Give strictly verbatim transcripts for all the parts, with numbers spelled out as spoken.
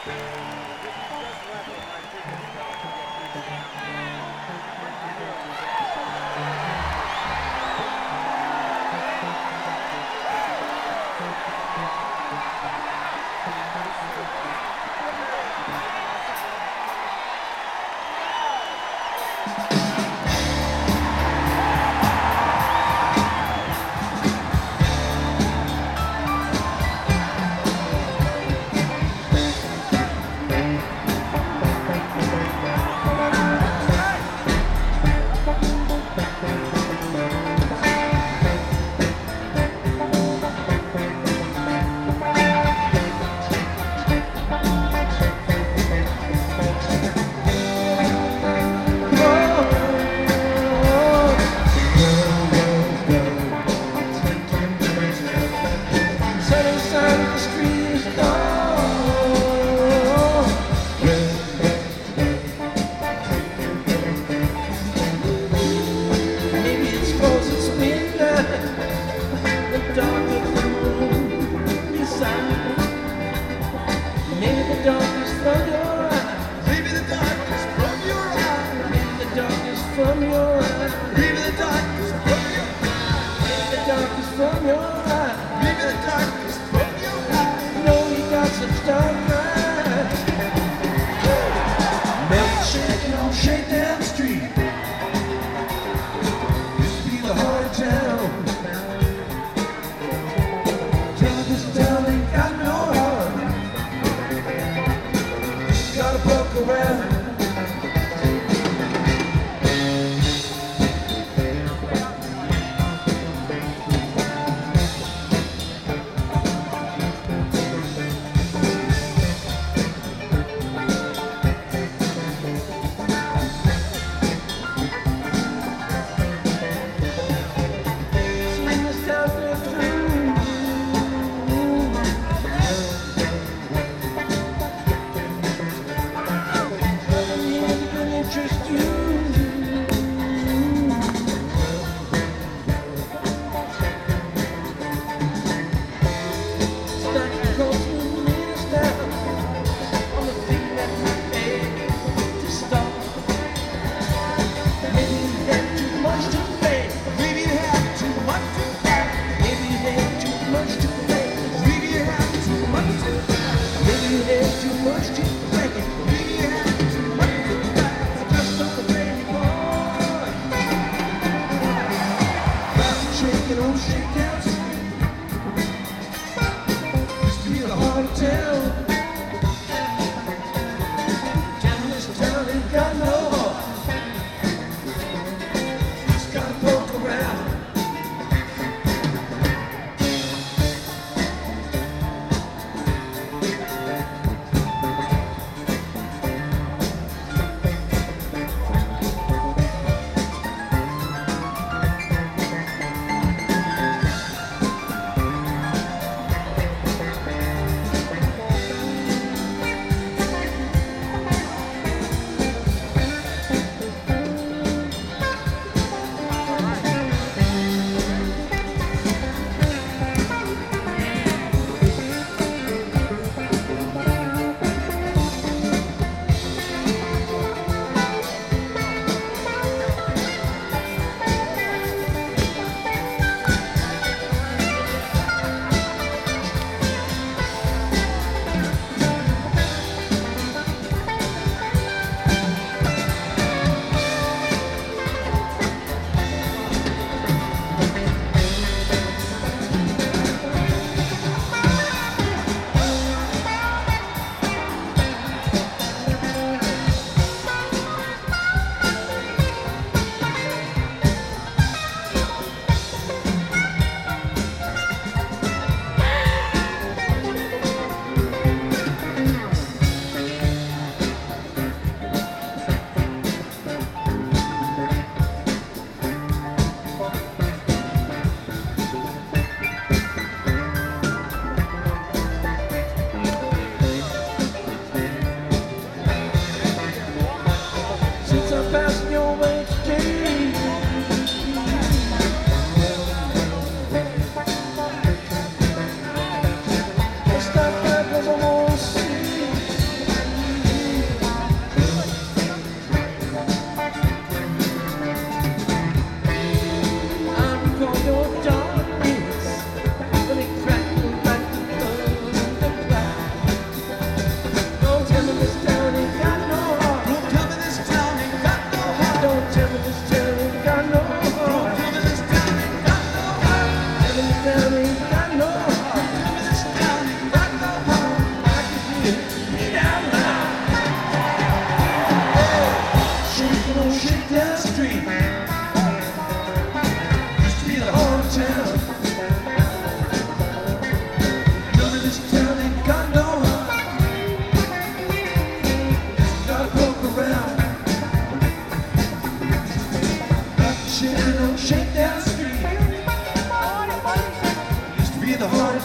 Thank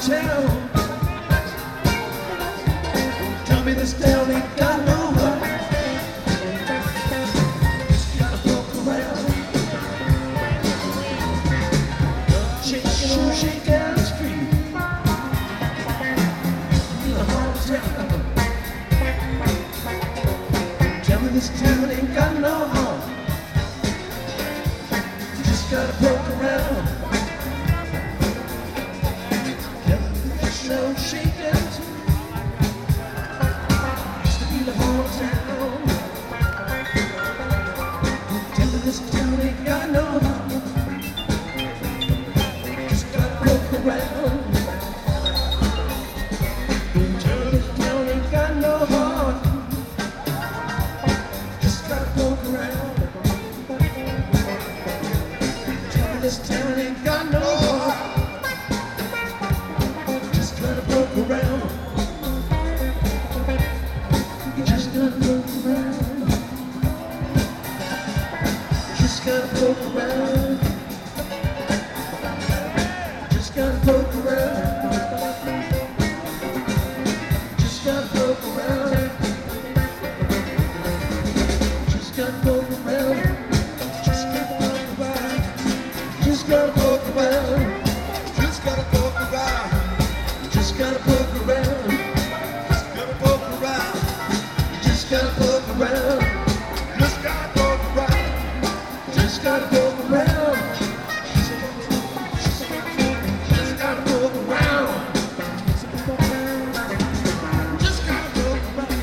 town. Tell me this town ain't got no heart. Just gotta poke around. Shaking on shakedown street. In the heart of town. Tell me this town ain't got no heart. Just gotta poke around. No shakedown street. Used to be the whole town. Tell me this town ain't got no heart. Just gotta poke around. Tell me this town ain't got no heart. Just gotta poke around. Tell me this town ain't got no heart. Around. You just gotta poke around. Just gotta poke around. Just gotta poke around. Just gotta poke around. Just gotta poke around. Just gotta poke around. Just gotta poke around. Just gotta poke around. Just gotta poke around. Just gotta poke around. Just gotta poke around. Just gotta poke around. Just gotta poke around. Just gotta poke around. Just gotta poke around.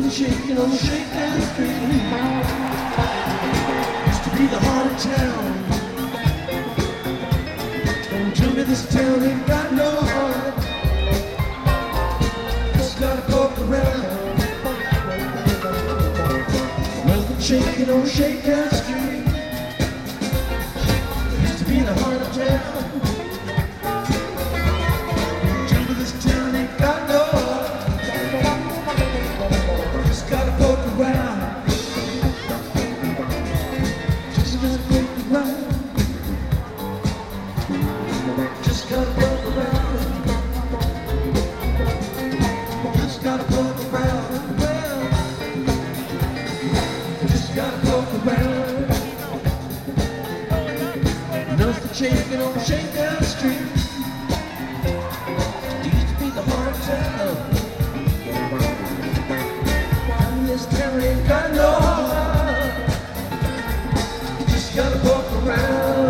Shaking on the shakedown street. Used to be the heart of town. Don't tell me this town ain't got no heart. Just gotta poke around. Welcome shaking on shakedown street. Used to be the heart of town. Don't tell me this town ain't got no heart. Gotta poke around. Just gotta poke around. Just gotta poke around. Just gotta poke around. Just gotta poke around. Nothing shaking on Shakedown Street. Used to be the heart of town. This town ain't got no heart. Just gotta walk around.